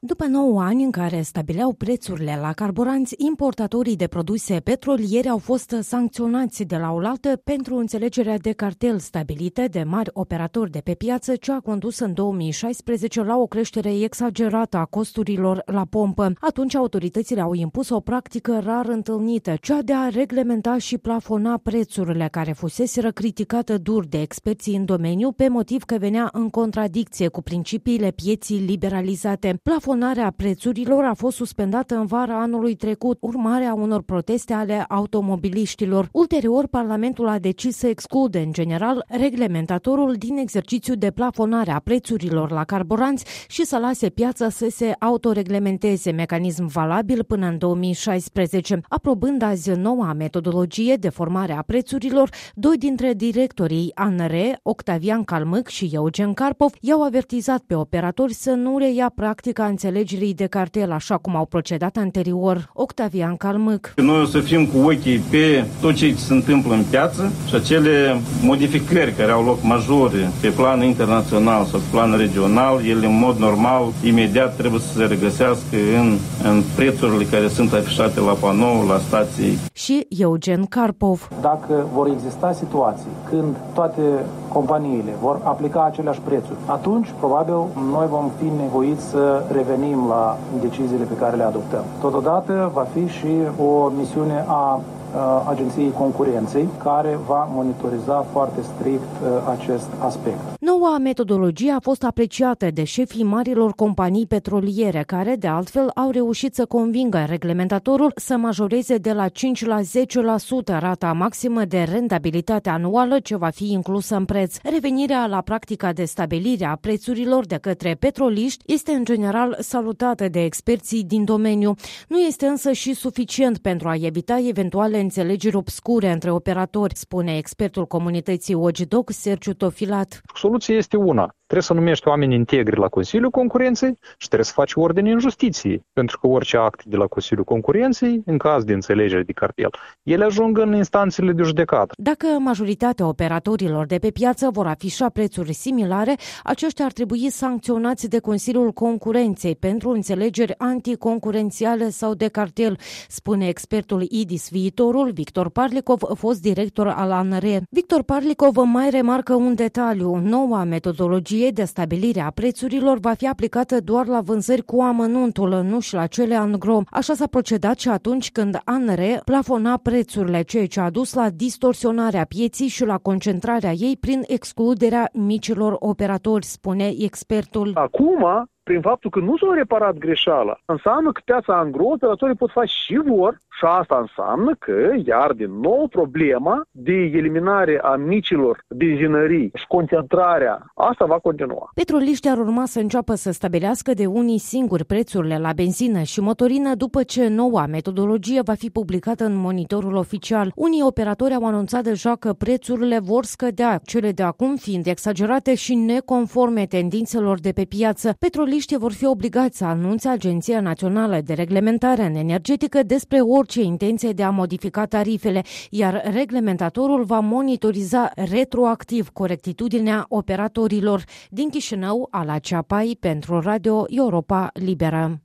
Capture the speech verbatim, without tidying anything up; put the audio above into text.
După nouă ani în care stabileau prețurile la carburanți, importatorii de produse petroliere au fost sancționați de la oaltă pentru înțelegerea de cartel stabilite de mari operatori de pe piață, ce a condus în două mii șaisprezece la o creștere exagerată a costurilor la pompă. Atunci autoritățile au impus o practică rar întâlnită, cea de a reglementa și plafona prețurile, care fuseseră criticată dur de experții în domeniu pe motiv că venea în contradicție cu principiile pieții liberalizate. Plafonarea prețurilor a fost suspendată în vara anului trecut, urmarea unor proteste ale automobiliștilor. Ulterior, Parlamentul a decis să exclude în general reglementatorul din exercițiul de plafonare a prețurilor la carburanți și să lase piața să se autoreglementeze, mecanism valabil până în două mii șaisprezece. Aprobând azi noua metodologie de formare a prețurilor, doi dintre directorii A N R, Octavian Calmâc și Eugen Karpov, i-au avertizat pe operatori să nu reia practica înțelegerii de cartel, așa cum au procedat anterior. Octavian Calmâc. Noi o să fim cu ochii pe tot ce se întâmplă în piață și acele modificări care au loc majore pe plan internațional sau pe plan regional, ele în mod normal, imediat trebuie să se regăsească în, în prețurile care sunt afișate la panou, la stații. Și Eugen Karpov. Dacă vor exista situații când toate companiile vor aplica aceleași prețuri, atunci probabil noi vom fi nevoiți să revenim la deciziile pe care le adoptăm. Totodată va fi și o misiune a Agenției Concurenței, care va monitoriza foarte strict acest aspect. Noua metodologie a fost apreciată de șefii marilor companii petroliere, care, de altfel, au reușit să convingă reglementatorul să majoreze de la cinci la zece la sută rata maximă de rentabilitate anuală ce va fi inclusă în preț. Revenirea la practica de stabilire a prețurilor de către petroliști este în general salutată de experții din domeniu. Nu este însă și suficient pentru a evita eventuale înțelegeri obscure între operatori, spune expertul comunității Watchdog, Sergiu Tofilat. Soluția este una. Trebuie să numești oameni integri la Consiliul Concurenței și trebuie să faci ordine în justiție, pentru că orice act de la Consiliul Concurenței, în caz de înțelegere de cartel, ele ajung în instanțele de judecată. Dacă majoritatea operatorilor de pe piață vor afișa prețuri similare, aceștia ar trebui sancționați de Consiliul Concurenței pentru înțelegeri anticoncurențiale sau de cartel, spune expertul I D I S Viitorul, Victor Parlicov, fost director al A N R. Victor Parlicov mai remarcă un detaliu. Noua metodologie de stabilire a prețurilor va fi aplicată doar la vânzări cu amănuntul, nu și la cele angro. Așa s-a procedat și atunci când A N R plafona prețurile, ceea ce a dus la distorsionarea pieții și la concentrarea ei prin excluderea micilor operatori, spune expertul. Acum, prin faptul că nu s-a reparat greșeala, înseamnă că piața angro, operatorii pot face și vor, și asta înseamnă că, iar din nou, problema de eliminare a micilor benzinării și concentrarea, asta va continua. Petroliștii ar urma să înceapă să stabilească de unii singuri prețurile la benzină și motorină după ce noua metodologie va fi publicată în monitorul oficial. Unii operatori au anunțat deja că prețurile vor scădea, cele de acum fiind exagerate și neconforme tendințelor de pe piață. Petroliștii vor fi obligați să anunțe Agenția Națională de Reglementare în Energetică despre orice intenție de a modifica tarifele, iar reglementatorul va monitoriza retroactiv corectitudinea operatorilor. Din Chișinău, Ala Ceapai, pentru Radio Europa Liberă.